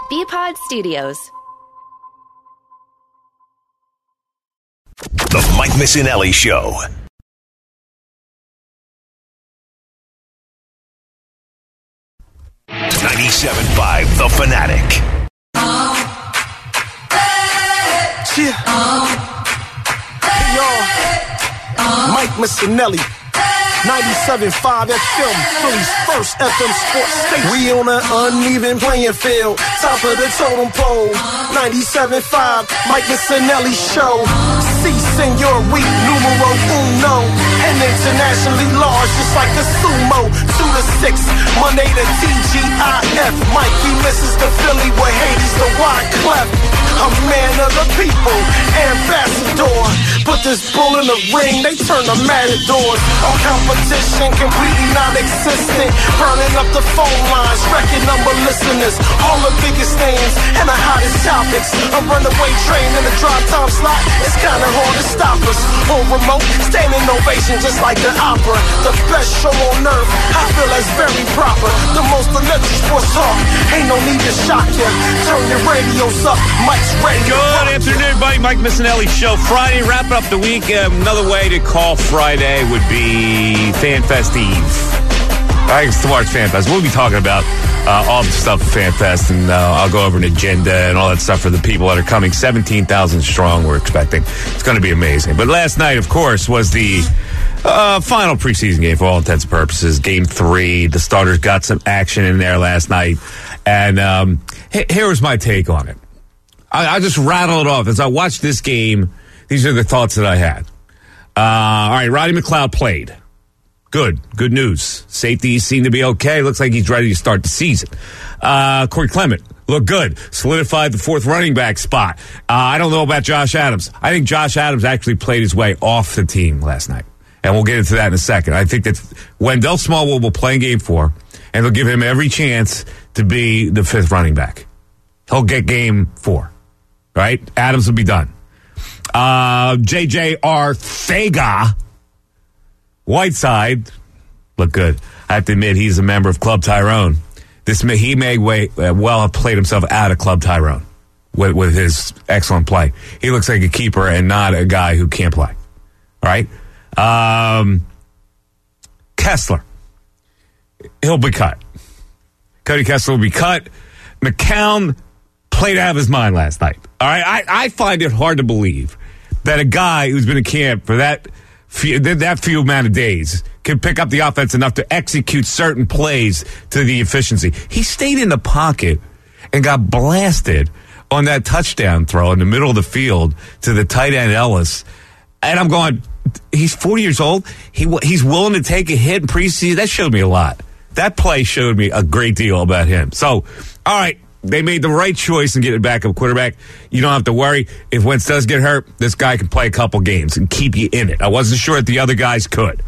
BPod Studios. The Mike Missinelli Show. .97.5 The Fanatic. Yeah. Hey, y'all. Mike Missinelli. 97.5 FM, Philly's first FM sports station. We on an uneven playing field, top of the totem pole. 97.5, Mike Missinelli Show. Si, senor, we numero uno. And internationally large, just like a sumo. 2 to 6, Monday to TGIF. Mikey misses the Philly with Hades, the Wyclef. A man of the people, ambassador. Put this bull in the ring, they turn the matadors. All competition completely non-existent. Burning up the phone lines, record number listeners. All the biggest names and the hottest topics. A runaway train in the drive time slot. It's kinda hard to stop us. On remote, standing ovation just like the opera. The best show on earth, I feel that's very proper. The most electric sports talk, ain't no need to shock ya. Turn your radios up, Mike's radio. Good afternoon, everybody. Mike Missinelli Show. Friday, wrapping up the week. Another way to call Friday would be FanFest Eve. I think it's tomorrow's FanFest. We'll be talking about all the stuff at FanFest, and I'll go over an agenda and all that stuff for the people that are coming. 17,000 strong, we're expecting. It's going to be amazing. But last night, of course, was the final preseason game for all intents and purposes. Game 3. The starters got some action in there last night. And here was my take on it. I just rattle it off. As I watched this game, these are the thoughts that I had. All right, Roddy McLeod played. Good news. Safety seemed to be okay. Looks like he's ready to start the season. Corey Clement looked good. Solidified the 4th running back spot. I don't know about Josh Adams. I think Josh Adams actually played his way off the team last night. And we'll get into that in a second. I think that Wendell Smallwood will play in game 4, and they'll give him every chance to be the 5th running back. He'll get game 4. Right? Adams will be done. J.J. Arcega, Whiteside, look good. I have to admit, he's a member of Club Tyrone. He may well have played himself out of Club Tyrone with his excellent play. He looks like a keeper and not a guy who can't play. All right? Kessler, he'll be cut. Cody Kessler will be cut. McCown played out of his mind last night. All right, I find it hard to believe that a guy who's been in camp for that few amount of days can pick up the offense enough to execute certain plays to the efficiency. He stayed in the pocket and got blasted on that touchdown throw in the middle of the field to the tight end Ellis. And I'm going, he's 40 years old. He's willing to take a hit in preseason. That showed me a lot. That play showed me a great deal about him. So, all right. They made the right choice in getting a backup quarterback. You don't have to worry. If Wentz does get hurt, this guy can play a couple games and keep you in it. I wasn't sure if the other guys could.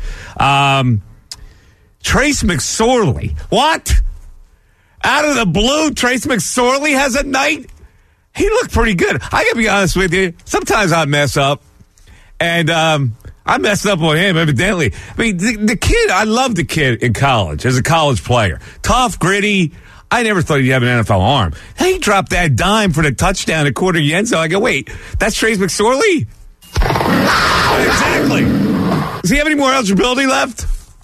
Trace McSorley. What? Out of the blue, Trace McSorley has a night? He looked pretty good. I got to be honest with you. Sometimes I mess up. And I messed up on him, evidently. I mean, the kid, I loved the kid in college as a college player. Tough, gritty. I never thought he'd have an NFL arm. He dropped that dime for the touchdown at quarter end zone. I go, wait, that's Trace McSorley? Exactly. Does he have any more eligibility left?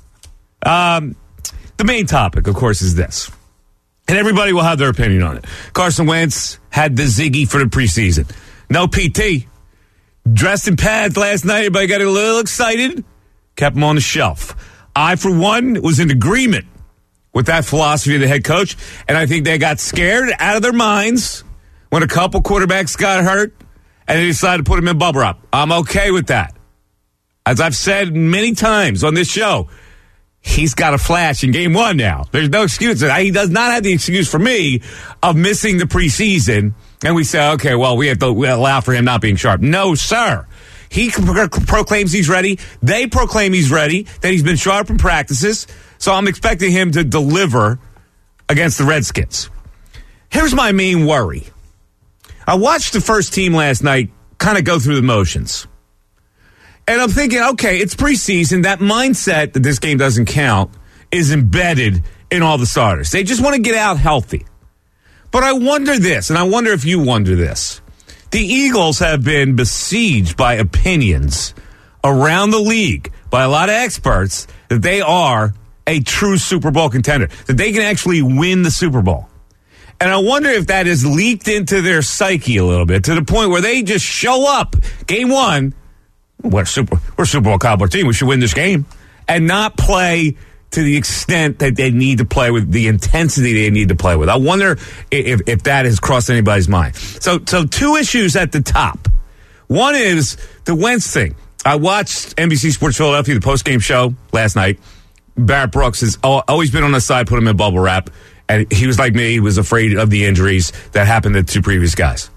The main topic, of course, is this. And everybody will have their opinion on it. Carson Wentz had the Ziggy for the preseason. No PT. Dressed in pads last night. Everybody got a little excited. Kept him on the shelf. I, for one, was in agreement with that philosophy of the head coach, and I think they got scared out of their minds when a couple quarterbacks got hurt, and they decided to put him in bubble wrap. I'm okay with that. As I've said many times on this show, he's got a flash in game 1 now. There's no excuse. He does not have the excuse for me of missing the preseason, and we say, okay, well, we have to allow for him not being sharp. No, sir. He proclaims he's ready. They proclaim he's ready, that he's been sharp in practices. So I'm expecting him to deliver against the Redskins. Here's my main worry. I watched the first team last night kind of go through the motions. And I'm thinking, okay, it's preseason. That mindset that this game doesn't count is embedded in all the starters. They just want to get out healthy. But I wonder this, and I wonder if you wonder this. The Eagles have been besieged by opinions around the league by a lot of experts that they are a true Super Bowl contender, that they can actually win the Super Bowl. And I wonder if that has leaked into their psyche a little bit to the point where they just show up game one. We're a Super Bowl caliber team. We should win this game, and not play to the extent that they need to play with, the intensity they need to play with. I wonder if that has crossed anybody's mind. So two issues at the top. One is the Wentz thing. I watched NBC Sports Philadelphia, the postgame show last night. Barrett Brooks has always been on the side, put him in bubble wrap. And he was like me. He was afraid of the injuries that happened to two previous guys.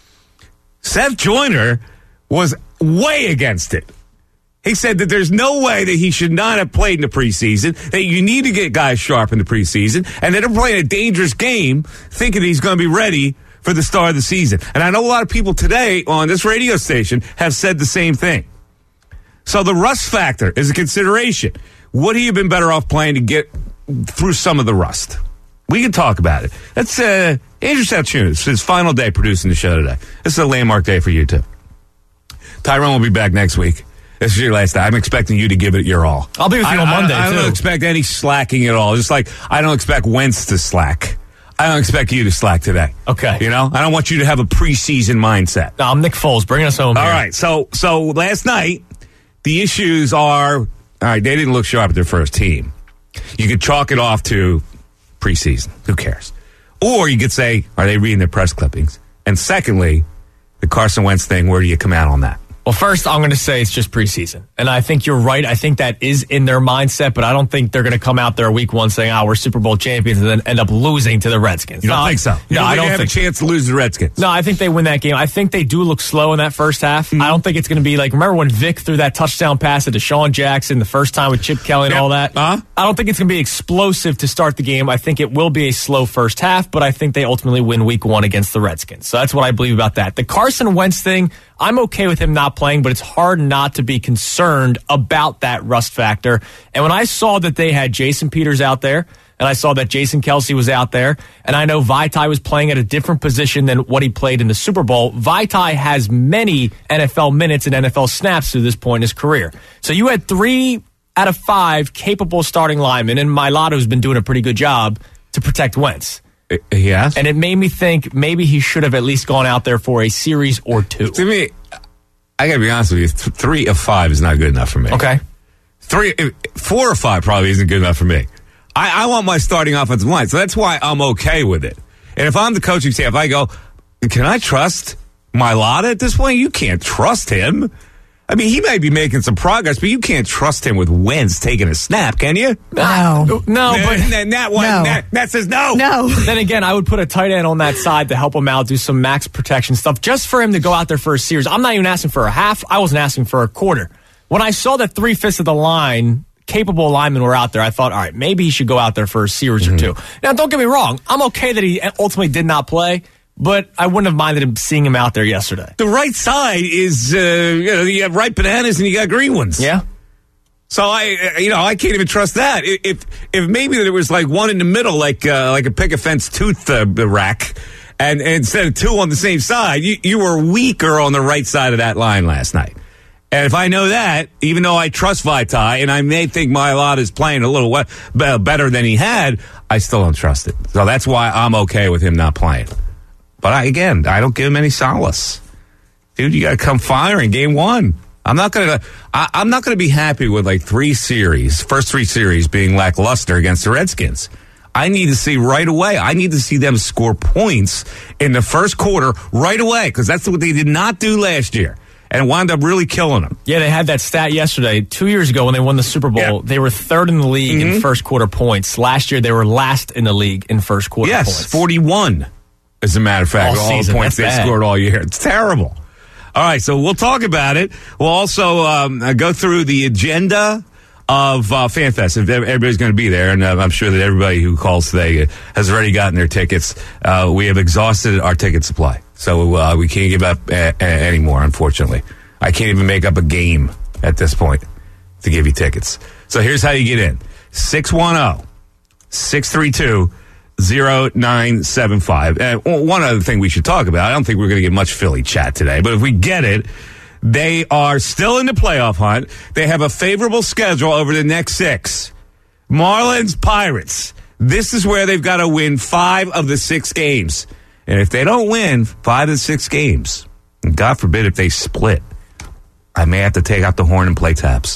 Seth Joyner was way against it. He said that there's no way that he should not have played in the preseason, that you need to get guys sharp in the preseason, and that they're playing a dangerous game thinking he's going to be ready for the start of the season. And I know a lot of people today on this radio station have said the same thing. So the rust factor is a consideration. Would he have been better off playing to get through some of the rust? We can talk about it. That's Andrew Saltunis, his final day producing the show today. This is a landmark day for you, too. Tyrone will be back next week. This is your last day. I'm expecting you to give it your all. I'll be with you on Monday, too. I don't expect any slacking at all. Just like I don't expect Wentz to slack. I don't expect you to slack today. Okay. You know? I don't want you to have a preseason mindset. No, I'm Nick Foles. Bring us home All here. right. So last night, the issues are, all right, they didn't look sharp at their first team. You could chalk it off to preseason. Who cares? Or you could say, are they reading their press clippings? And secondly, the Carson Wentz thing, where do you come out on that? Well, first, I'm going to say it's just preseason. And I think you're right. I think that is in their mindset, but I don't think they're going to come out there week one saying, we're Super Bowl champions, and then end up losing to the Redskins. You don't think so? No, I don't think they have a chance to lose to the Redskins. No, I think they win that game. I think they do look slow in that first half. Mm-hmm. I don't think it's going to be like, remember when Vic threw that touchdown pass to Deshaun Jackson the first time with Chip Kelly and all that? I don't think it's going to be explosive to start the game. I think it will be a slow first half, but I think they ultimately win week one against the Redskins. So that's what I believe about that. The Carson Wentz thing, I'm okay with him not playing, but it's hard not to be concerned about that rust factor. And when I saw that they had Jason Peters out there, and I saw that Jason Kelce was out there, and I know Vaitai was playing at a different position than what he played in the Super Bowl. Vaitai has many NFL minutes and NFL snaps to this point in his career. So you had 3 out of 5 capable starting linemen, and Mailato's been doing a pretty good job to protect Wentz. Yes. And it made me think maybe he should have at least gone out there for a series or 2. To me, I got to be honest with you, 3 of 5 is not good enough for me. Okay. 4 or 5 probably isn't good enough for me. I want my starting offensive line, so that's why I'm okay with it. And if I'm the coaching staff, I go, can I trust Mailata at this point? You can't trust him. I mean, he may be making some progress, but you can't trust him with Wentz taking a snap, can you? No. No, but that says no. No. Then again, I would put a tight end on that side to help him out, do some max protection stuff, just for him to go out there for a series. I'm not even asking for a half. I wasn't asking for a quarter. When I saw that 3/5 of the line, capable linemen were out there, I thought, all right, maybe he should go out there for a series or 2. Now, don't get me wrong. I'm okay that he ultimately did not play, but I wouldn't have minded him seeing him out there yesterday. The right side is, you have ripe bananas and you got green ones. Yeah. So I can't even trust that. If maybe there was like one in the middle, like a picket fence tooth rack, and instead of 2 on the same side, you were weaker on the right side of that line last night. And if I know that, even though I trust Vaitai, and I may think Mailata is playing a little better than he had, I still don't trust it. So that's why I'm okay with him not playing. But I don't give him any solace. Dude, you got to come firing game 1. I'm not gonna be happy with like first 3 series being lackluster against the Redskins. I need to see right away. I need to see them score points in the first quarter right away, because that's what they did not do last year. And wound up really killing them. Yeah, they had that stat yesterday. 2 years ago when they won the Super Bowl, They were 3rd in the league in first quarter points. Last year, they were last in the league in first quarter points. Yes, 41, as a matter of fact. All the points they scored all year. It's terrible. All right, so we'll talk about it. We'll also go through the agenda of FanFest. Everybody's going to be there, and I'm sure that everybody who calls today has already gotten their tickets. We have exhausted our ticket supply. So we can't give up any more, unfortunately. I can't even make up a game at this point to give you tickets. So here's how you get in. 610-632-0750. 0975. One other thing we should talk about, I don't think we're going to get much Philly chat today, but if we get it, they are still in the playoff hunt. They have a favorable schedule over the next 6. Marlins, Pirates. This is where they've got to win 5 of the 6 games. And if they don't win 5 of the 6 games, and God forbid if they split, I may have to take out the horn and play taps.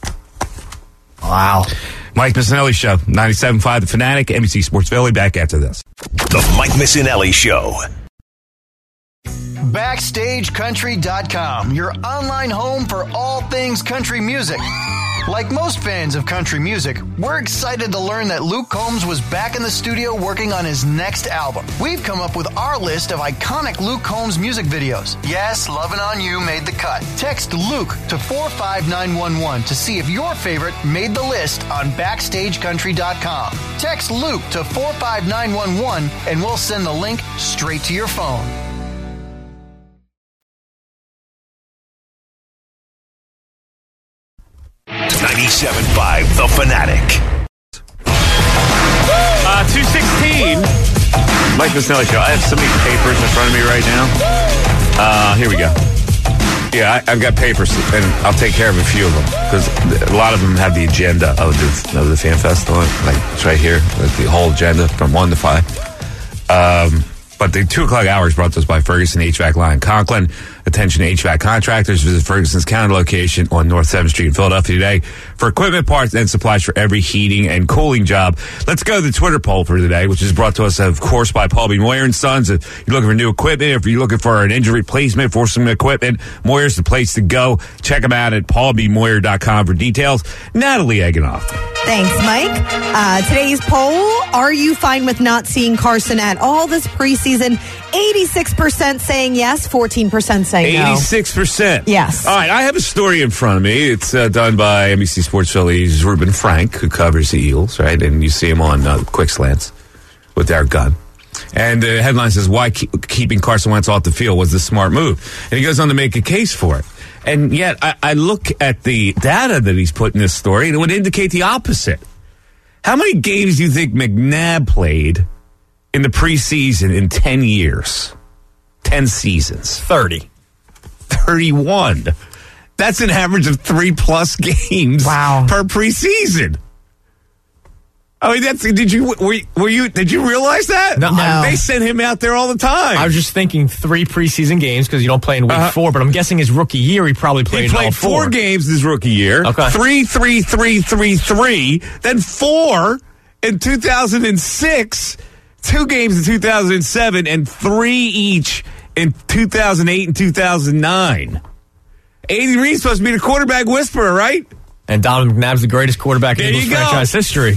Wow. Mike Missinelli Show, 97.5 The Fanatic, NBC Sports Philly, back after this. The Mike Missinelli Show. BackstageCountry.com, your online home for all things country music. Like most fans of country music, we're excited to learn that Luke Combs was back in the studio working on his next album. We've come up with our list of iconic Luke Combs music videos. Yes, Lovin' On You made the cut. Text Luke to 45911 to see if your favorite made the list on BackstageCountry.com. Text Luke to 45911 and we'll send the link straight to your phone. $97.5 The Fanatic. 216. Mike Missinelli Show. I have so many papers in front of me right now. Here we go. Yeah, I've got papers, and I'll take care of a few of them because a lot of them have the agenda of the Fan Fest on it. Like it's right here, the whole agenda from 1 to 5. But the 2 o'clock hour is brought to us by Ferguson HVAC Line Conklin. Attention HVAC contractors. Visit Ferguson's counter location on North 7th Street in Philadelphia today for equipment, parts, and supplies for every heating and cooling job. Let's go to the Twitter poll for today, which is brought to us, of course, by Paul B. Moyer & Sons. If you're looking for new equipment, if you're looking for an injury replacement for some equipment, Moyer's the place to go. Check them out at paulbmoyer.com for details. Natalie Eganoff. Thanks, Mike. Today's poll, are you fine with not seeing Carson at all this preseason? 86% saying yes, 14% saying no. 86%. Yes. All right, I have a story in front of me. It's done by NBC Sports Philly's Ruben Frank, who covers the Eagles, right? And you see him on Quick Slants with Eric Gunn. And the headline says, why keeping Carson Wentz off the field was the smart move. And he goes on to make a case for it. And yet, I look at the data that he's put in this story, and it would indicate the opposite. How many games do you think McNabb played in the preseason in 10 years? 10 seasons. 30. 31. That's an average of 3+ games per preseason. I mean, did you realize that? No. They sent him out there all the time. I was just thinking 3 preseason games because you don't play in week 4, but I'm guessing his rookie year he probably played all 4. 4 games his rookie year. Okay. 3, then 4 in 2006, 2 games in 2007, and 3 each in 2008 and 2009. Andy Reid's supposed to be the quarterback whisperer, right? And Donovan McNabb's the greatest quarterback in Eagles franchise history.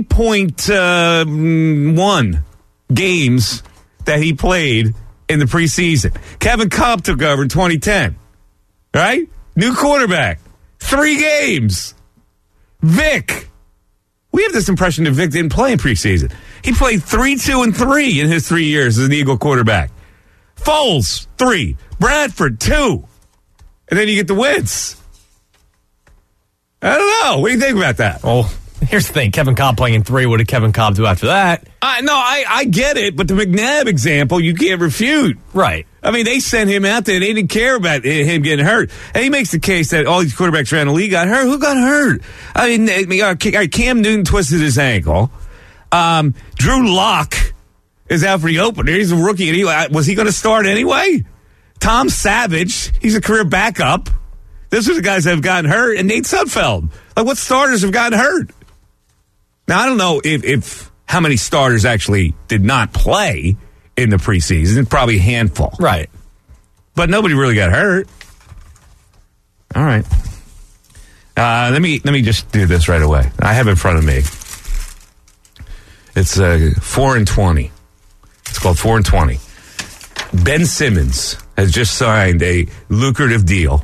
3.1 games that he played in the preseason. Kevin Kolb took over in 2010. Right? New quarterback. 3 games. Vic. We have this impression that Vic didn't play in preseason. He played 3, 2, and 3 in his 3 years as an Eagle quarterback. Foles, 3. Bradford, 2. And then you get the Wentz. I don't know. What do you think about that? Well, here's the thing. Kevin Kolb playing in 3. What did Kevin Kolb do after that? I get it, but the McNabb example, you can't refute. Right. I mean, they sent him out there. They didn't care about him getting hurt. And he makes the case that all these quarterbacks around the league got hurt. Who got hurt? I mean, Cam Newton twisted his ankle. Drew Lock is out for the opener. He's a rookie. And was he going to start anyway? Tom Savage, he's a career backup. Those are the guys that have gotten hurt. And Nate Sudfeld. Like, what starters have gotten hurt? Now, I don't know if how many starters actually did not play in the preseason. Probably a handful. Right. But nobody really got hurt. All right. Let me just do this right away. I have it in front of me. It's 4-20. It's called 4-20. Ben Simmons has just signed a lucrative deal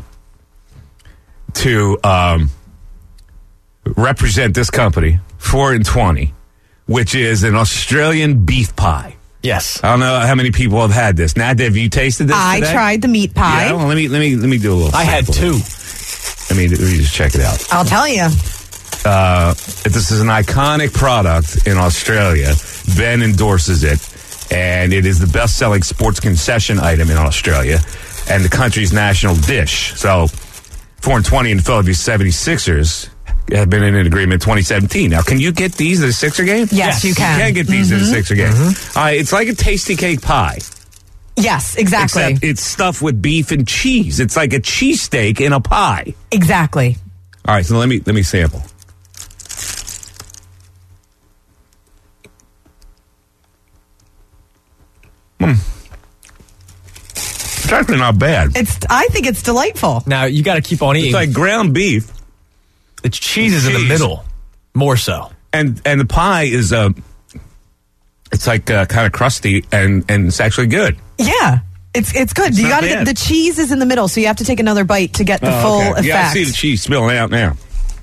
to represent this company, 4-20, which is an Australian beef pie. Yes. I don't know how many people have had this. Nat, have you tasted this today? I tried the meat pie. Yeah, well, let me do a little. I had 2. Let me just check it out. I'll tell you. This is an iconic product in Australia. Ben endorses it, and it is the best-selling sports concession item in Australia and the country's national dish. So 4-20 in the Philadelphia 76ers have been in an agreement in 2017. Now, can you get these at a Sixer game? Yes, you can. You can get these at a Sixer game. It's like a tasty cake pie. Yes, exactly. Except it's stuffed with beef and cheese. It's like a cheesesteak in a pie. Exactly. All right, so let me sample. It's actually not bad. I think it's delightful. Now, you got to keep on eating. It's like ground beef. It's cheese in the middle, more so. And the pie is it's like kind of crusty and it's actually good. Yeah. It's good. It's you not got to bad. get the cheese is in the middle, so you have to take another bite to get the full effect. Yeah, I see the cheese spilling out now.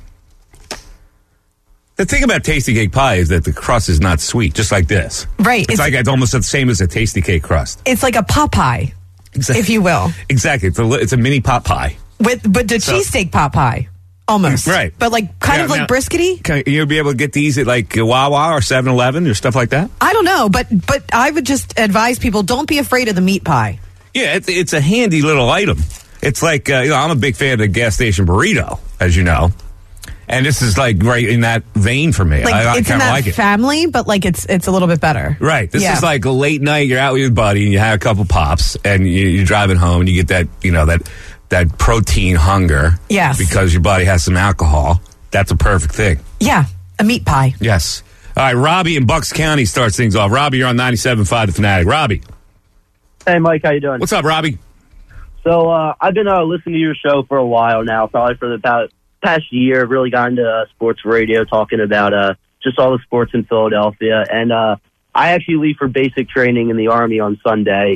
The thing about tasty cake pie is that the crust is not sweet, just like this. Right. It's almost the same as a tasty cake crust. It's like a pot pie, if you will. Exactly. It's a mini pot pie. But the cheesesteak pot pie, almost. Right. But like kind of like briskety. Can you be able to get these at like Wawa or 7-Eleven or stuff like that? I don't know, but I would just advise people, don't be afraid of the meat pie. Yeah, it's a handy little item. It's like, I'm a big fan of the gas station burrito, as you know. And this is like right in that vein for me. Like, I it's in kind of that like it. family, but like it's a little bit better. Right. This is like a late night. You're out with your buddy and you have a couple pops and you're driving home and you get that, that protein hunger. Yes. Because your buddy has some alcohol. That's a perfect thing. Yeah. A meat pie. Yes. All right. Robbie in Bucks County starts things off. Robbie, you're on 97.5 The Fanatic. Robbie. Hey, Mike. How you doing? What's up, Robbie? So I've been listening to your show for a while now, probably for the past year. I've really got into sports radio, talking about just all the sports in Philadelphia. And I actually leave for basic training in the Army on Sunday.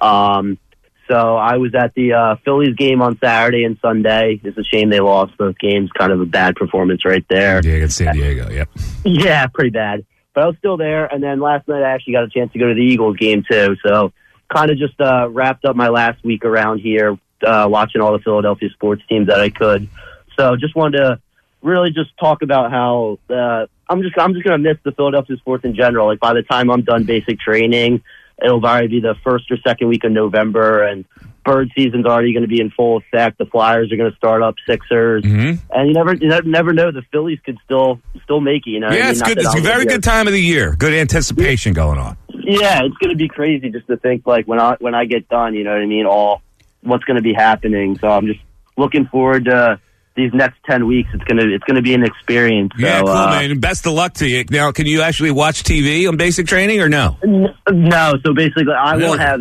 So I was at the Phillies game on Saturday and Sunday. It's a shame they lost both games. Kind of a bad performance right there. Yeah, against San Diego, yep. Yeah, pretty bad. But I was still there. And then last night I actually got a chance to go to the Eagles game too. So kind of just wrapped up my last week around here, watching all the Philadelphia sports teams that I could. So just wanted to really just talk about how I'm just going to miss the Philadelphia sports in general. Like by the time I'm done basic training, it'll probably be the first or second week of November, and bird season's already going to be in full effect. The Flyers are going to start up, Sixers, and you never know. The Phillies could still make it. You know, yeah, it's good. It's a very good time of the year. Good anticipation going on. Yeah, it's going to be crazy just to think like when I get done. You know what I mean? All what's going to be happening. So I'm just looking forward to these next 10 weeks. It's gonna be an experience. Yeah, so, cool, man. Best of luck to you. Now, can you actually watch TV on basic training or no? No. So basically, I won't have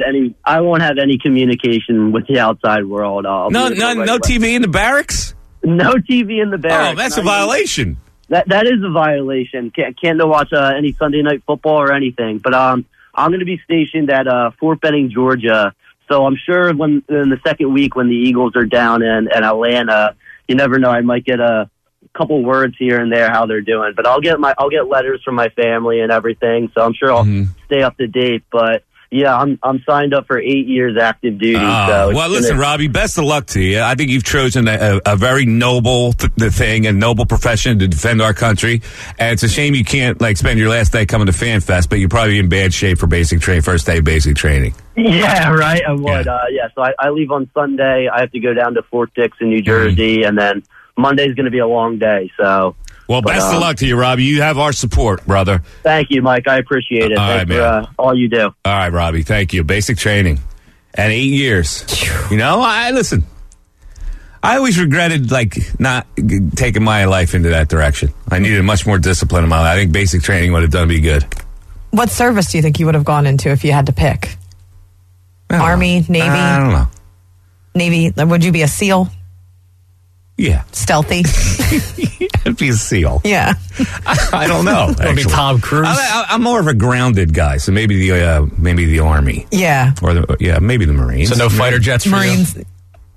any communication with the outside world. No TV in the barracks. No TV in the barracks. Oh, that's a violation. That is a violation. Can't watch any Sunday night football or anything. But I'm going to be stationed at Fort Benning, Georgia. So I'm sure when in the second week when the Eagles are down in Atlanta, you never know. I might get a couple words here and there how they're doing, but I'll get letters from my family and everything. So I'm sure I'll stay up to date. But yeah, I'm signed up for 8 years active duty. Well, listen, Robbie, best of luck to you. I think you've chosen a very noble thing, a noble profession to defend our country. And it's a shame you can't spend your last day coming to FanFest, but you're probably in bad shape for basic training, first day of basic training. Yeah, right. I would. Yeah. So I leave on Sunday. I have to go down to Fort Dix in New Jersey, and then Monday's going to be a long day. So. Well, best of luck to you, Robbie. You have our support, brother. Thank you, Mike. I appreciate it. Thanks for all you do. All right, Robbie. Thank you. Basic training. And 8 years. You know, listen. I always regretted, not taking my life into that direction. I needed much more discipline in my life. I think basic training would have done me good. What service do you think you would have gone into if you had to pick? Army, Navy? I don't know. Navy, would you be a SEAL? Yeah. Stealthy? I'd be a SEAL. Yeah. I don't know. It'll be Tom Cruise. I'm more of a grounded guy, so maybe the Army. Yeah. Or maybe the Marines. So no fighter jets for Marines. you?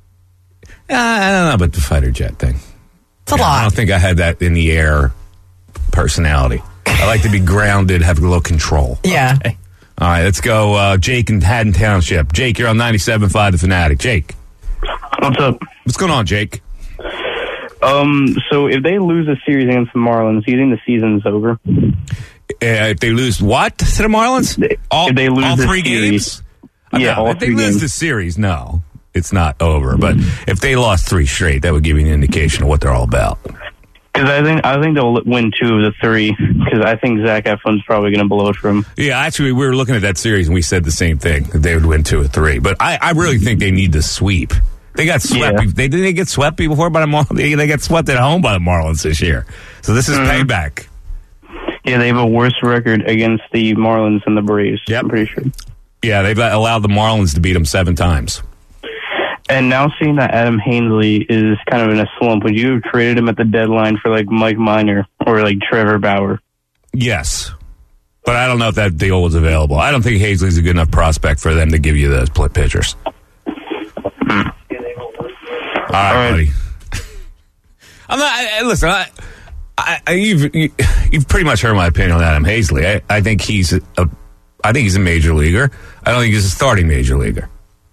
I don't know about the fighter jet thing. It's a lot. I don't think I had that in the air personality. I like to be grounded, have a little control. Yeah. Okay. All right, let's go. Jake in Haddon Township. Jake, you're on 97.5 The Fanatic. Jake. What's up? What's going on, Jake? So if they lose a series against the Marlins, do you think the season's over? If they lose what to the Marlins? If they lose all the 3 series. games? Yeah, no, all if they 3 lose games. the series, no, it's not over. But if they lost 3 straight, that would give you an indication of what they're all about. Because I think they'll win 2 of the 3. Because I think Zach Eflin's probably going to blow it for him. Yeah, actually, we were looking at that series and we said the same thing, that they would win 2 or 3. But I really think they need to sweep. They got swept. Yeah. Didn't they get swept before by the Marlins? They got swept at home by the Marlins this year. So this is payback. Yeah, they have a worse record against the Marlins than the Braves. Yep. I'm pretty sure. Yeah, they've allowed the Marlins to beat them 7 times. And now seeing that Adam Haseley is kind of in a slump, would you have traded him at the deadline for like Mike Minor or like Trevor Bauer? Yes. But I don't know if that deal was available. I don't think Haseley's a good enough prospect for them to give you those pitchers. All right, buddy. I'm not. Listen, you've pretty much heard my opinion on Adam Haseley. I think he's a major leaguer. I don't think he's a starting major leaguer.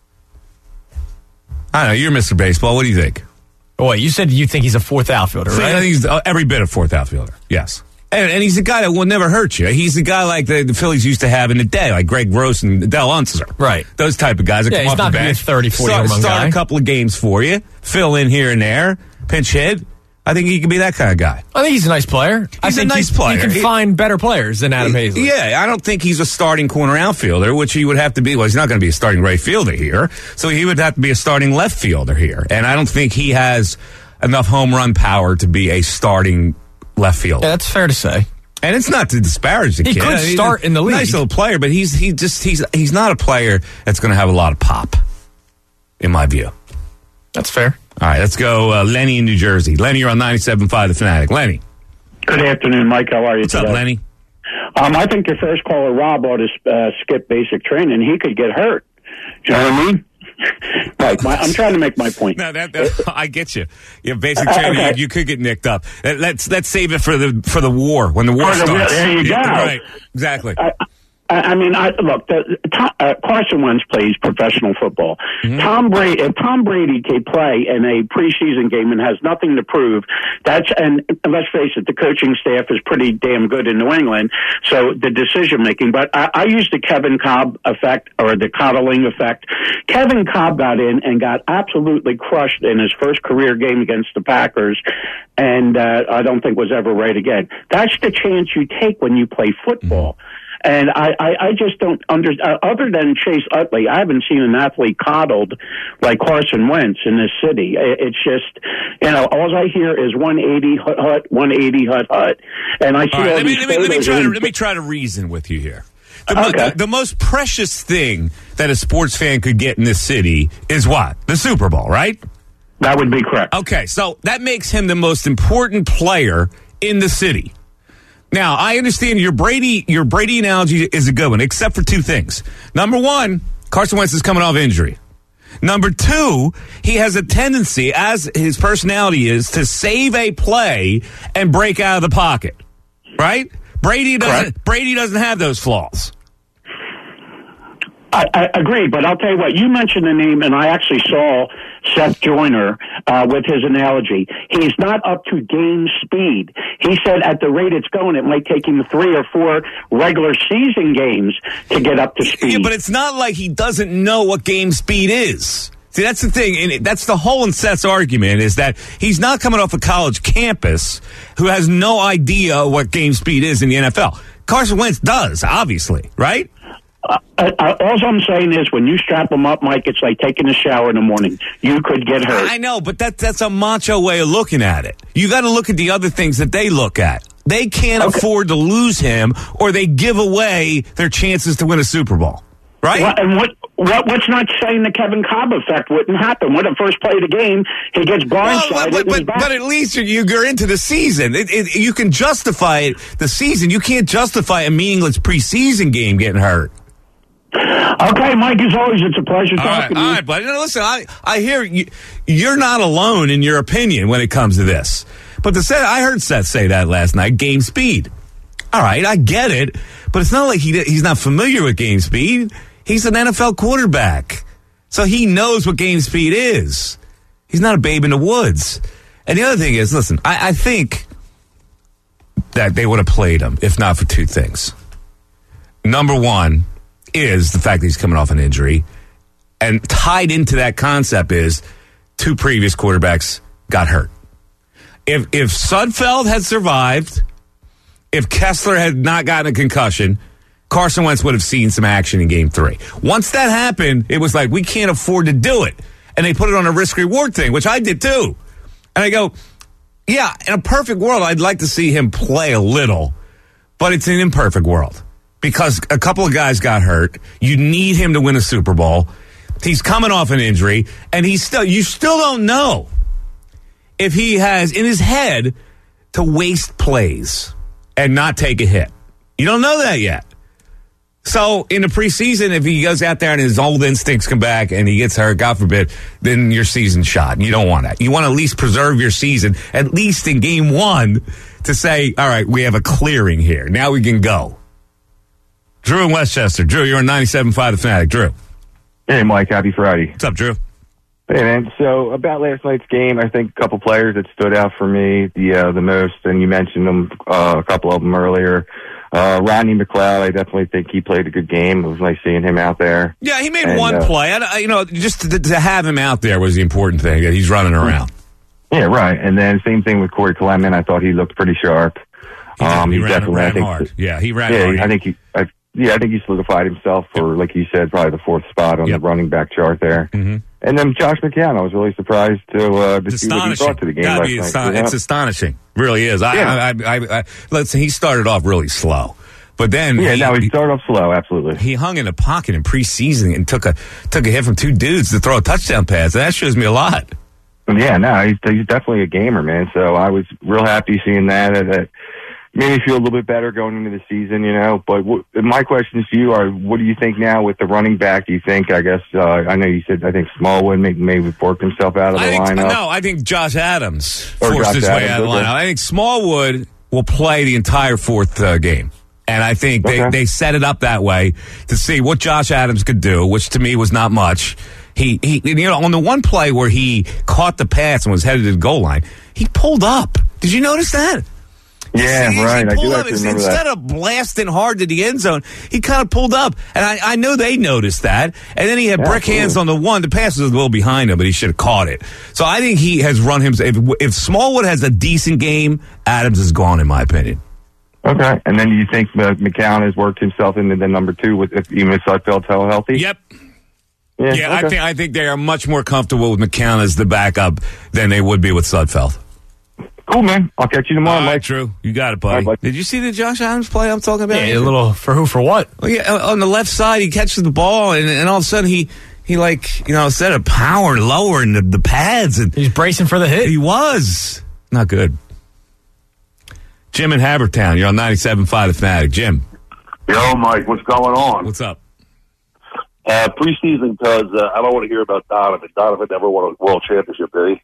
I don't know. You're Mr. Baseball. What do you think? Oh, wait, you said you think he's a 4th outfielder, right? I think he's every bit a 4th outfielder. Yes. And he's a guy that will never hurt you. He's a guy like the Phillies used to have in the day, like Greg Gross and Del Unser. Right. Those type of guys that come off the bench. He's not going to be a 30, 40 start a couple of games for you, fill in here and there, pinch hit. I think he can be that kind of guy. I think he's a nice player. He's a nice player. You can find better players than Adam Haseley. Yeah, I don't think he's a starting corner outfielder, which he would have to be. Well, he's not going to be a starting right fielder here, so he would have to be a starting left fielder here. And I don't think he has enough home run power to be a starting left fielder. Yeah, that's fair to say. And it's not to disparage the kid. He could start in the league. Nice little player, but he's not a player that's going to have a lot of pop, in my view. That's fair. All right, let's go Lenny in New Jersey. Lenny, you're on 97.5 The Fanatic. Lenny. Good afternoon, Mike. How are you What's today? up, Lenny? I think your first caller, Rob, ought to skip basic training. He could get hurt. You know what I mean? Right. I'm trying to make my point. No, I get you. Yeah, basic training, okay. You could get nicked up. Let's save it for the war, when the war starts. There you go. Right, exactly. Look, Carson Wentz plays professional football. Mm-hmm. If Tom Brady can play in a preseason game and has nothing to prove, and let's face it, the coaching staff is pretty damn good in New England, so the decision making. But I use the Kevin Kolb effect, or the coddling effect. Kevin Kolb got in and got absolutely crushed in his first career game against the Packers, and I don't think was ever right again. That's the chance you take when you play football. Mm-hmm. And I just don't understand. Other than Chase Utley, I haven't seen an athlete coddled like Carson Wentz in this city. It's just, all I hear is 180 hut, 180 hut. And I see all right, let me try to reason with you here. Okay. The most precious thing that a sports fan could get in this city is what? The Super Bowl, right? That would be correct. Okay, so that makes him the most important player in the city. Now, I understand your Brady analogy is a good one, except for 2 things. Number 1, Carson Wentz is coming off injury. Number 2, he has a tendency, as his personality is, to save a play and break out of the pocket. Right? Brady doesn't have those flaws. I agree, but I'll tell you what, you mentioned the name, and I actually saw Seth Joyner with his analogy. He's not up to game speed. He said at the rate it's going, it might take him 3 or 4 regular season games to get up to speed. Yeah, but it's not like he doesn't know what game speed is. See, that's the thing, and that's the whole in Seth's argument, is that he's not coming off a college campus who has no idea what game speed is in the NFL. Carson Wentz does, obviously, right? All I'm saying is when you strap them up, Mike, it's like taking a shower in the morning. You could get hurt. I know, but that's a macho way of looking at it. You got to look at the other things that they look at. They can't afford to lose him, or they give away their chances to win a Super Bowl, right? What's not saying the Kevin Kolb effect wouldn't happen? When the first play of the game, he gets blindsided. But at least you're into the season. You can justify it, the season. You can't justify a meaningless preseason game getting hurt. Okay, Mike, as always, it's a pleasure talking to you. All right, buddy. Now, listen, I hear you're not alone in your opinion when it comes to this. But I heard Seth say that last night, game speed. All right, I get it, but it's not like he's not familiar with game speed. He's an NFL quarterback, so he knows what game speed is. He's not a babe in the woods. And the other thing is, listen, I think that they would have played him if not for two things. Number one is the fact that he's coming off an injury. And tied into that concept is two previous quarterbacks got hurt. If Sudfeld had survived, if Kessler had not gotten a concussion, Carson Wentz would have seen some action in Game 3. Once that happened, it was like, we can't afford to do it. And they put it on a risk-reward thing, which I did too. And I go, yeah, in a perfect world, I'd like to see him play a little, but it's an imperfect world. Because a couple of guys got hurt. You need him to win a Super Bowl. He's coming off an injury, and you still don't know if he has in his head to waste plays and not take a hit. You don't know that yet. So in the preseason, if he goes out there and his old instincts come back and he gets hurt, God forbid, then your season's shot. You don't want that. You want to at least preserve your season, at least in Game 1, to say, all right, we have a clearing here. Now we can go. Drew in Westchester. Drew, you're on 97.5 The Fanatic. Drew. Hey, Mike. Happy Friday. What's up, Drew? Hey, man. So about last night's game, I think a couple players that stood out for me the most, and you mentioned them, a couple of them earlier. Rodney McLeod, I definitely think he played a good game. It was nice seeing him out there. Yeah, he made one play. Just to have him out there was the important thing. That he's running around. Yeah, right. And then same thing with Corey Clement. I thought he looked pretty sharp. He ran hard. Yeah, he ran hard. I think he solidified himself for, like you said, probably the fourth spot on the running back chart there. Mm-hmm. And then Josh McCown, I was really surprised to see what he brought to the game last night. It's astonishing. Really is. Let's say he started off really slow. But then he started off slow, absolutely. He hung in the pocket in preseason and took a hit from two dudes to throw a touchdown pass. That shows me a lot. Yeah, no, he's definitely a gamer, man. So I was real happy seeing that. That made me feel a little bit better going into the season, But my questions to you are, what do you think now with the running back? Do you think, I know you said, I think Smallwood maybe worked himself out of the lineup. No, I think Josh Adams forced his way out of the lineup. I think Smallwood will play the entire fourth game. And I think they set it up that way to see what Josh Adams could do, which to me was not much. He on the one play where he caught the pass and was headed to the goal line, he pulled up. Did you notice that? Yeah, right. I do have to remember Instead of blasting hard to the end zone, he kind of pulled up. And I know they noticed that. And then he had brick hands on the one. The pass was a little behind him, but he should have caught it. So I think he has run him. If Smallwood has a decent game, Adams is gone, in my opinion. Okay. And then you think McCown has worked himself into the number 2 even if Sudfeld's healthy? Yep. Yeah, okay. I think they are much more comfortable with McCown as the backup than they would be with Sudfeld. Cool, man. I'll catch you tomorrow, Mike. Drew. You got it, buddy. Right, did you see the Josh Adams play I'm talking about? Yeah, a little for who, for what? Well, yeah, on the left side, he catches the ball, and all of a sudden he instead of power, lowering the pads. And he's bracing for the hit. He was. Not good. Jim in Havertown, you're on 97.5 The Fanatic. Jim. Yo, Mike, what's going on? What's up? Preseason, because I don't want to hear about Donovan. Donovan never won a world championship, did he?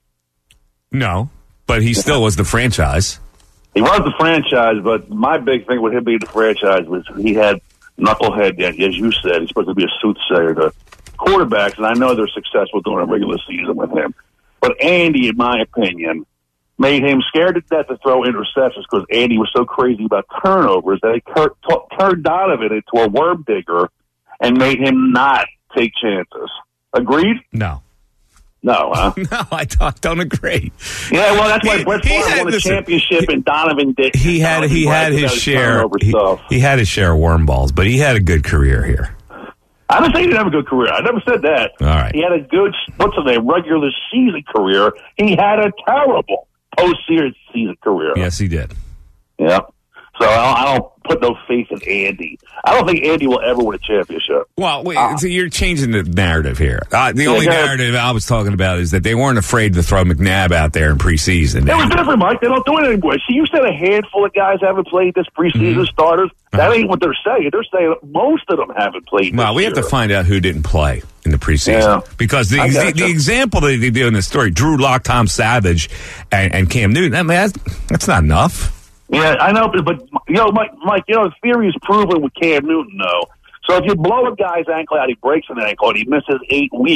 No. But he still was the franchise. He was the franchise, but my big thing with him being the franchise was he had knucklehead, as you said. He's supposed to be a soothsayer to quarterbacks, and I know they're successful during a regular season with him. But Andy, in my opinion, made him scared to death to throw interceptions because Andy was so crazy about turnovers that he turned Donovan into a worm digger and made him not take chances. Agreed? No. No, huh? No, I don't agree. Yeah, well, that's why Brett Favre won a championship and Donovan did. He had his share. He had his share of worm balls, but he had a good career here. I didn't say he didn't have a good career. I never said that. All right. He had a good, regular season career. He had a terrible postseason career. Yes, he did. Yeah. So I don't put no faith in Andy. I don't think Andy will ever win a championship. Well, wait, so you're changing the narrative here. The only narrative I was talking about is that they weren't afraid to throw McNabb out there in preseason. It was different, Mike. They don't do it anymore. See, you said a handful of guys haven't played this preseason starters. That ain't what they're saying. They're saying most of them haven't played Well, we have to find out who didn't play in the preseason. Yeah. Because the example that they do in this story, Drew Lock, Tom Savage, and Cam Newton, that's not enough. Yeah, I know, but Mike, the theory is proven with Cam Newton, though. So if you blow a guy's ankle out, he breaks an ankle, and he misses 8 weeks,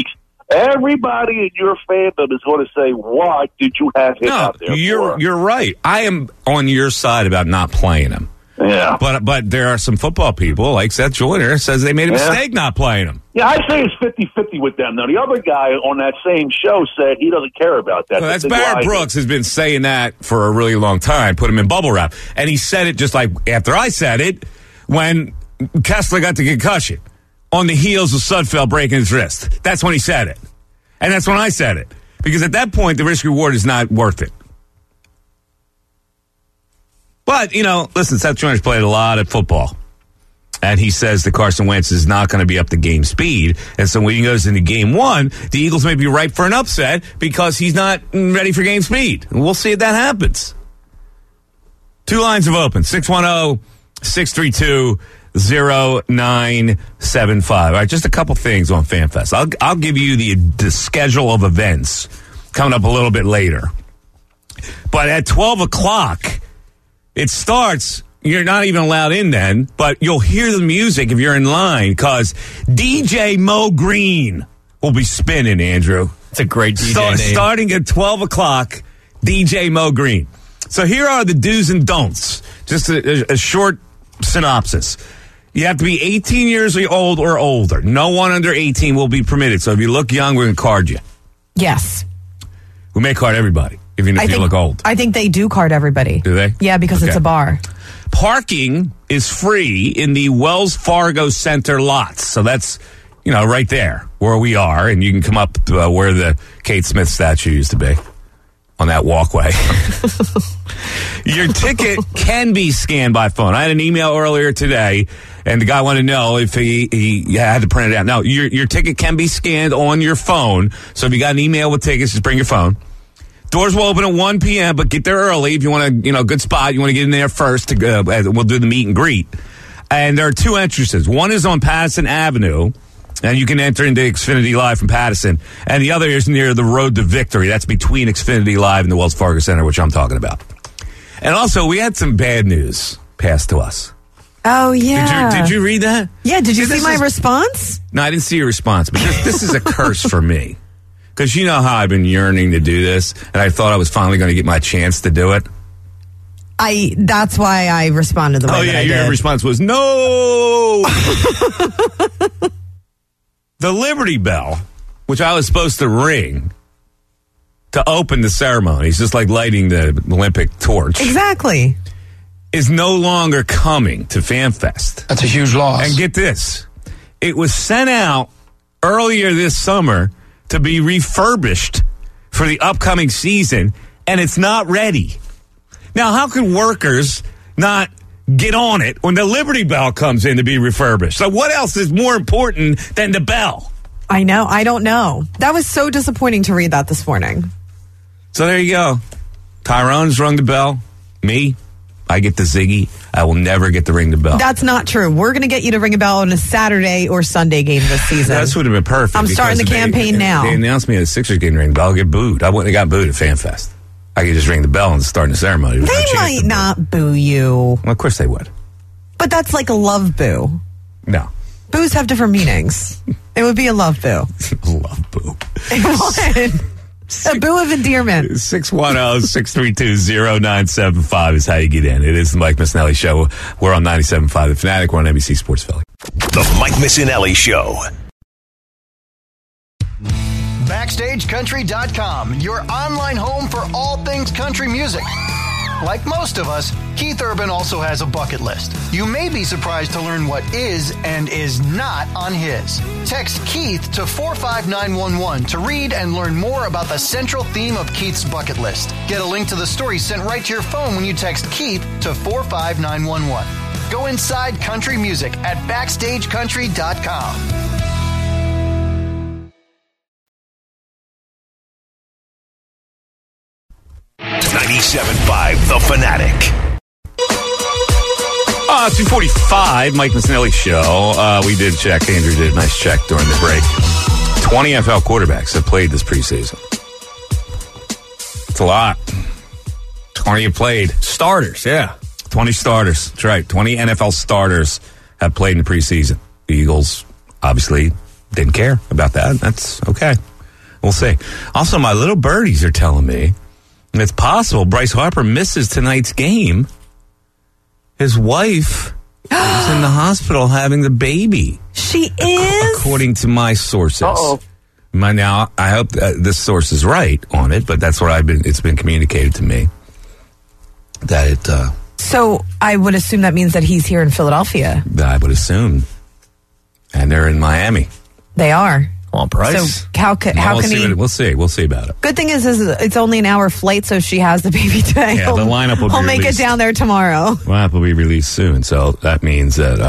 Everybody in your fandom is going to say, "What did you have him out there for?" You're right. I am on your side about not playing him. Yeah. But there are some football people, like Seth Joyner, says they made a mistake not playing him. Yeah, I say it's 50-50 with them. Now, the other guy on that same show said he doesn't care about that. Well, that's Barrett Brooks has been saying that for a really long time, put him in bubble wrap. And he said it just like after I said it when Kessler got the concussion on the heels of Sudfeld breaking his wrist. That's when he said it. And that's when I said it. Because at that point, the risk-reward is not worth it. But, listen, Seth Joyner's played a lot of football. And he says that Carson Wentz is not going to be up to game speed. And so when he goes into game one, the Eagles may be ripe for an upset because he's not ready for game speed. And we'll see if that happens. Two lines have opened, 610-632-0975. All right, just a couple things on FanFest. I'll give you the schedule of events coming up a little bit later. But at 12 o'clock, it starts. You're not even allowed in then, but you'll hear the music if you're in line because DJ Mo Green will be spinning, Andrew. It's a great DJ name. Starting at 12 o'clock, DJ Mo Green. So here are the do's and don'ts. Just a short synopsis. You have to be 18 years old or older. No one under 18 will be permitted. So if you look young, we're going to card you. Yes. We may card everybody if you look old. I think they do card everybody. Do they? Yeah, because it's a bar. Parking is free in the Wells Fargo Center lots. So that's, right there where we are. And you can come up to where the Kate Smith statue used to be on that walkway. Your ticket can be scanned by phone. I had an email earlier today, and the guy wanted to know if he had to print it out. Now, your ticket can be scanned on your phone. So if you got an email with tickets, just bring your phone. Doors will open at 1 p.m., but get there early if you want a good spot. You want to get in there first. We'll do the meet and greet. And there are two entrances. One is on Patterson Avenue, and you can enter into Xfinity Live from Patterson. And the other is near the Road to Victory. That's between Xfinity Live and the Wells Fargo Center, which I'm talking about. And also, we had some bad news passed to us. Oh, yeah. Did you read that? Yeah, did you see my response? No, I didn't see your response, but this is a curse for me. Because you know how I've been yearning to do this, and I thought I was finally going to get my chance to do it. That's why I responded the way that I did. Your response was, no! The Liberty Bell, which I was supposed to ring to open the ceremony, it's just like lighting the Olympic torch. Exactly. Is no longer coming to FanFest. That's a huge loss. And get this. It was sent out earlier this summer to be refurbished for the upcoming season, and it's not ready. Now, how can workers not get on it when the Liberty Bell comes in to be refurbished? So what else is more important than the bell? I know. I don't know. That was so disappointing to read that this morning. So there you go. Tyrone's rung the bell. Me, I get the Ziggy. I will never get to ring the bell. That's not true. We're going to get you to ring a bell on a Saturday or Sunday game this season. That would have been perfect. I'm starting the campaign now. They announced me at a Sixers game to ring the bell. I'll get booed. I wouldn't have got booed at FanFest. I could just ring the bell and start the ceremony. They might not boo you. Well, of course they would. But that's like a love boo. No. Boos have different meanings. It would be a love boo. A love boo. It would. A boo of endearment. 610-632-0975 is how you get in. It is the Mike Missinelli Show. We're on 97.5 The Fanatic. We're on NBC Sports Philly. The Mike Missinelli Show. BackstageCountry.com, your online home for all things country music. Like most of us, Keith Urban also has a bucket list. You may be surprised to learn what is and is not on his. Text Keith to 45911 to read and learn more about the central theme of Keith's bucket list. Get a link to the story sent right to your phone when you text Keith to 45911. Go inside country music at BackstageCountry.com. $97.5 The Fanatic. It's 2:45, Mike Missinelli Show. We did check. Andrew did a nice check during the break. 20 NFL quarterbacks have played this preseason. It's a lot. 20 have played. Starters, yeah. 20 starters. That's right. 20 NFL starters have played in the preseason. The Eagles obviously didn't care about that. That's okay. We'll see. Also, my little birdies are telling me it's possible Bryce Harper misses tonight's game. His wife is in the hospital having the baby. She is? According to my sources. Uh-oh. Now, I hope this source is right on it, but that's what it's been communicated to me. That it... So I would assume that means that he's here in Philadelphia. I would assume. And they're in Miami. They are. Come on, Bryce. So how can he... We'll see. We'll see about it. Good thing is it's only an hour flight, so she has the baby today. Yeah, the lineup will be I'll make it down there tomorrow. The lineup will be released soon, so that means that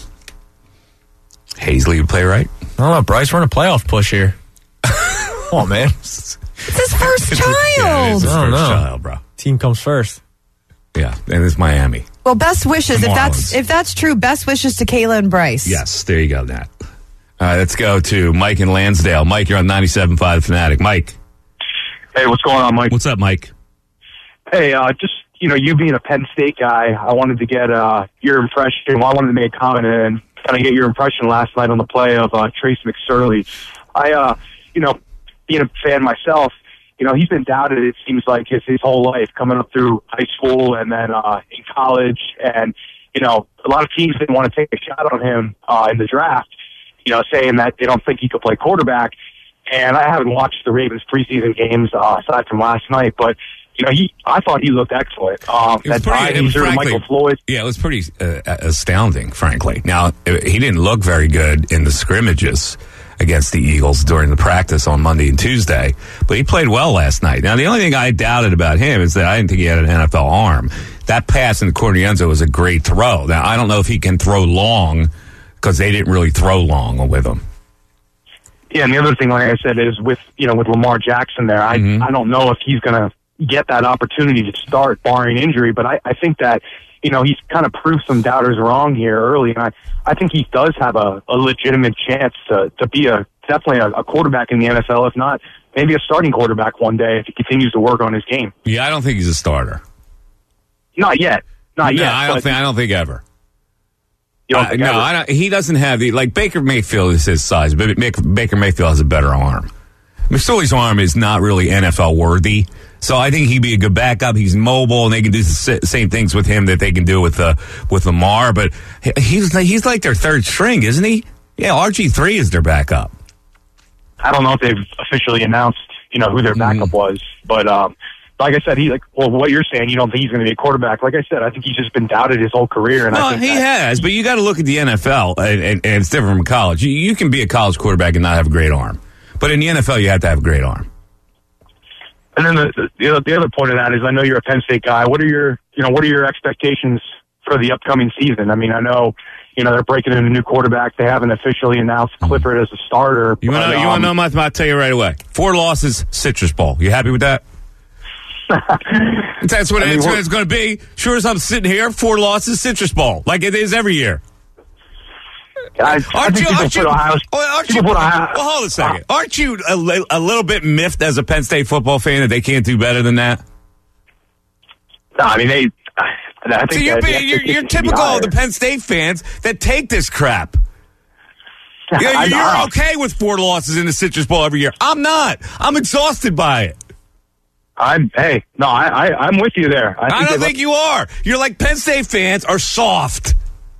Hazley would play right. I don't know, Bryce. We're in a playoff push here. Come on, man. It's his first child. Yeah, it is his I don't first know. child, bro. Team comes first. Yeah, and it's Miami. Well, best wishes. Marlins. If that's true, best wishes to Kayla and Bryce. Yes, there you go, Nat. All right, let's go to Mike in Lansdale. Mike, you're on 97.5 Fanatic. Mike. Hey, what's going on, Mike? What's up, Mike? Hey, just, you being a Penn State guy, I wanted to get your impression. Well, I wanted to make a comment and kind of get your impression last night on the play of Trace McSorley. Being a fan myself, he's been doubted, it seems like, his whole life, coming up through high school and then in college. And, a lot of teams didn't want to take a shot on him in the draft, saying that they don't think he could play quarterback. And I haven't watched the Ravens preseason games aside from last night, but, I thought he looked excellent. Michael Floyd. Yeah, it was pretty astounding, frankly. Now, he didn't look very good in the scrimmages against the Eagles during the practice on Monday and Tuesday, but he played well last night. Now, the only thing I doubted about him is that I didn't think he had an NFL arm. That pass in the corner of the end zone was a great throw. Now, I don't know if he can throw long because they didn't really throw long with him. Yeah, and the other thing, like I said, is with Lamar Jackson there, I don't know if he's going to get that opportunity to start barring injury, but I think that he's kind of proved some doubters wrong here early, and I think he does have a legitimate chance to be definitely a quarterback in the NFL, if not maybe a starting quarterback one day if he continues to work on his game. Yeah, I don't think he's a starter. Not yet. I don't think ever. He doesn't have Baker Mayfield is his size, but Baker Mayfield has a better arm. McSorley's arm is not really NFL worthy. So I think he'd be a good backup. He's mobile, and they can do the same things with him that they can do with Lamar. But he's like their third string, isn't he? Yeah, RG3 is their backup. I don't know if they've officially announced, who their backup was. But like I said, what you're saying, you don't think he's going to be a quarterback. Like I said, I think he's just been doubted his whole career. And he has, but you got to look at the NFL, and it's different from college. You can be a college quarterback and not have a great arm. But in the NFL, you have to have a great arm. And then the other point of that is, I know you're a Penn State guy. What are your expectations for the upcoming season? I mean, I know, they're breaking in a new quarterback. They haven't officially announced Clifford as a starter. You want to know my? I'll tell you right away. 4 losses, Citrus Bowl. You happy with that? That's what it's going to be. Sure as I'm sitting here, 4 losses, Citrus Bowl, like it is every year. Hold a second. Aren't you a little bit miffed as a Penn State football fan that they can't do better than that? No, I mean, I think you're typical of the Penn State fans that take this crap. You're okay with 4 losses in the Citrus Bowl every year. I'm not. I'm exhausted by it. I'm with you there. I don't think you are. You're like, Penn State fans are soft.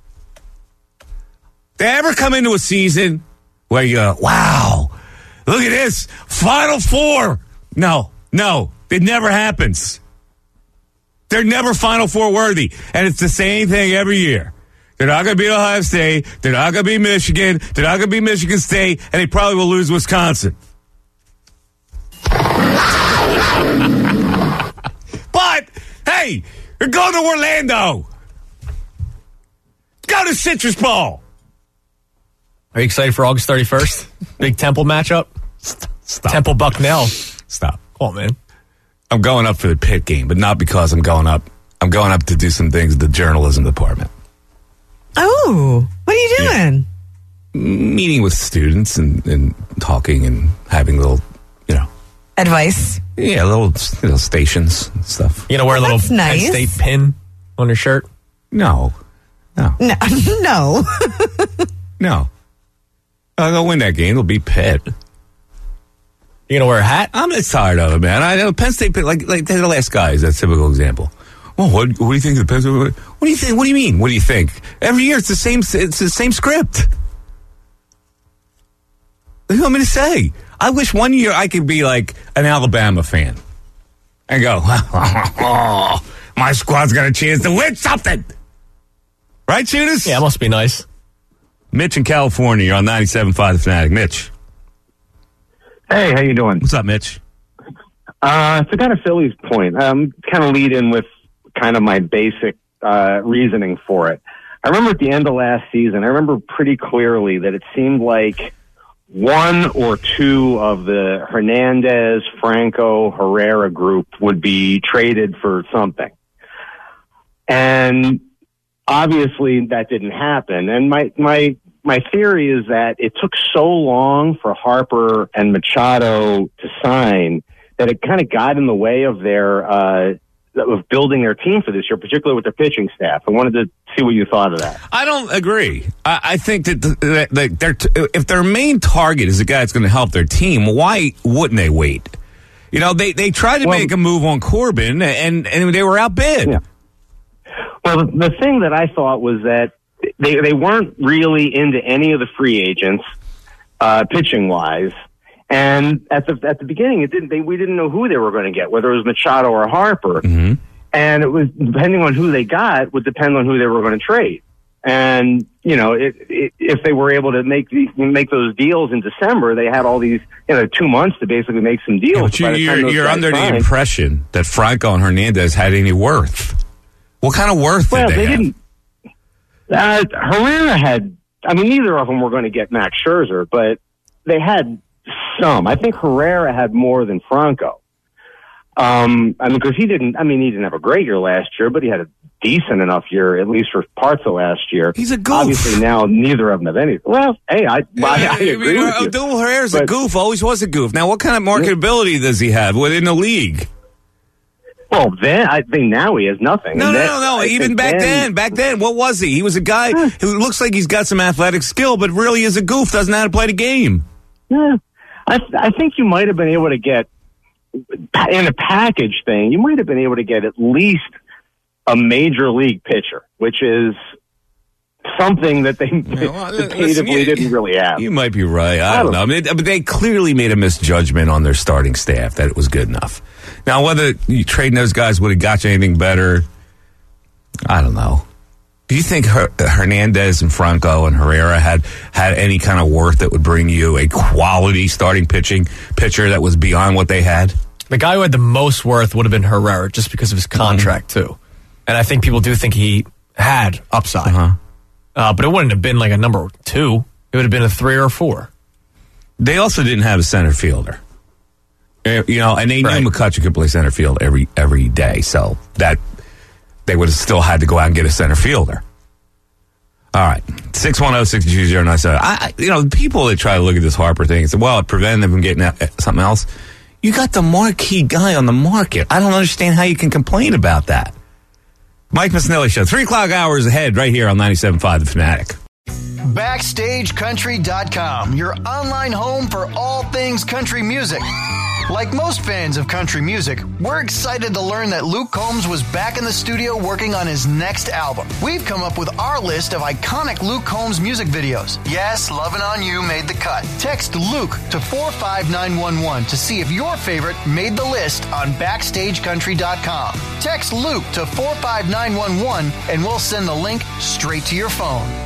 They ever come into a season where you go, wow, look at this, Final Four? No, it never happens. They're never Final Four worthy, and it's the same thing every year. They're not going to beat Ohio State. They're not going to beat Michigan. They're not going to beat Michigan State, and they probably will lose Wisconsin. But, hey, you're going to Orlando. Go to Citrus Bowl. Are you excited for August 31st? Big Temple matchup? Stop. Temple Bucknell. Stop. Come on, man. I'm going up for the Pitt game, but not because I'm going up. I'm going up to do some things in the journalism department. Oh, what are you doing? Yeah. Meeting with students and talking and having little, advice. Yeah, little stations and stuff. You gonna wear a little nice. Penn State pin on your shirt? No. No. I'll go win that game. It'll be Pitt. You gonna wear a hat? I'm just tired of it, man. I know Penn State, like the last guy is that typical example. Well, what do you think of the Penn State? What do you think? What do you mean? What do you think? Every year it's the same script. What do you want me to say? I wish one year I could be like an Alabama fan and go, oh, my squad's got a chance to win something. Right, Judas? Yeah, it must be nice. Mitch in California, you're on 97.5 The Fanatic. Mitch. Hey, how you doing? What's up, Mitch? To kind of Philly's point, kind of lead in with kind of my basic reasoning for it. I remember at the end of last season, I remember pretty clearly that it seemed like one or two of the Hernandez, Franco, Herrera group would be traded for something. And obviously that didn't happen. And my theory is that it took so long for Harper and Machado to sign that it kind of got in the way of their of building their team for this year, particularly with their pitching staff. I wanted to see what you thought of that. I don't agree. I think that if their main target is a guy that's going to help their team, why wouldn't they wait? You know, they tried to make a move on Corbin, and they were outbid. Yeah. Well, the thing that I thought was that they weren't really into any of the free agents, pitching wise. And at the beginning, we didn't know who they were going to get, whether it was Machado or Harper. Mm-hmm. And it was depending on who they got would depend on who they were going to trade. And you know, if they were able to make those deals in December, they had all these 2 months to basically make some deals. Yeah, but you're under the impression that Franco and Hernandez had any worth. What kind of worth did they have? Didn't. Herrera had. I mean, neither of them were going to get Max Scherzer, but they had some. I think Herrera had more than Franco. I mean, because he didn't have a great year last year, but he had a decent enough year, at least for parts of last year. He's a goof. Obviously, now neither of them have anything. Well, hey, I agree with you. Odubel Herrera's a goof, always was a goof. Now, what kind of marketability does he have within the league? Well, then I think now he has nothing. No. Even back then, what was he? He was a guy who looks like he's got some athletic skill, but really is a goof, doesn't know how to play the game. Yeah, I think you might have been able to get, in a package thing, you might have been able to get at least a major league pitcher, which is something that they debatably didn't really have. You might be right. I don't know. I mean, but they clearly made a misjudgment on their starting staff that it was good enough. Now, whether you trading those guys would have got you anything better, I don't know. Do you think Hernandez and Franco and Herrera had any kind of worth that would bring you a quality starting pitcher that was beyond what they had? The guy who had the most worth would have been Herrera just because of his contract, too. And I think people do think he had upside. But it wouldn't have been like a number 2. It would have been a 3 or 4. They also didn't have a center fielder. And they knew McCutchen could play center field every day, so that they would have still had to go out and get a center fielder. All right, 610-620-97. People that try to look at this Harper thing and say, well, it prevented them from getting something else. You got the marquee guy on the market. I don't understand how you can complain about that. Mike Missinelli Show, 3 o'clock hours ahead right here on 97.5 The Fanatic. BackstageCountry.com, your online home for all things country music. Like most fans of country music, we're excited to learn that Luke Combs was back in the studio working on his next album. We've come up with our list of iconic Luke Combs music videos. Yes, Lovin' On You made the cut. Text Luke to 45911 to see if your favorite made the list on BackstageCountry.com. Text Luke to 45911 and we'll send the link straight to your phone.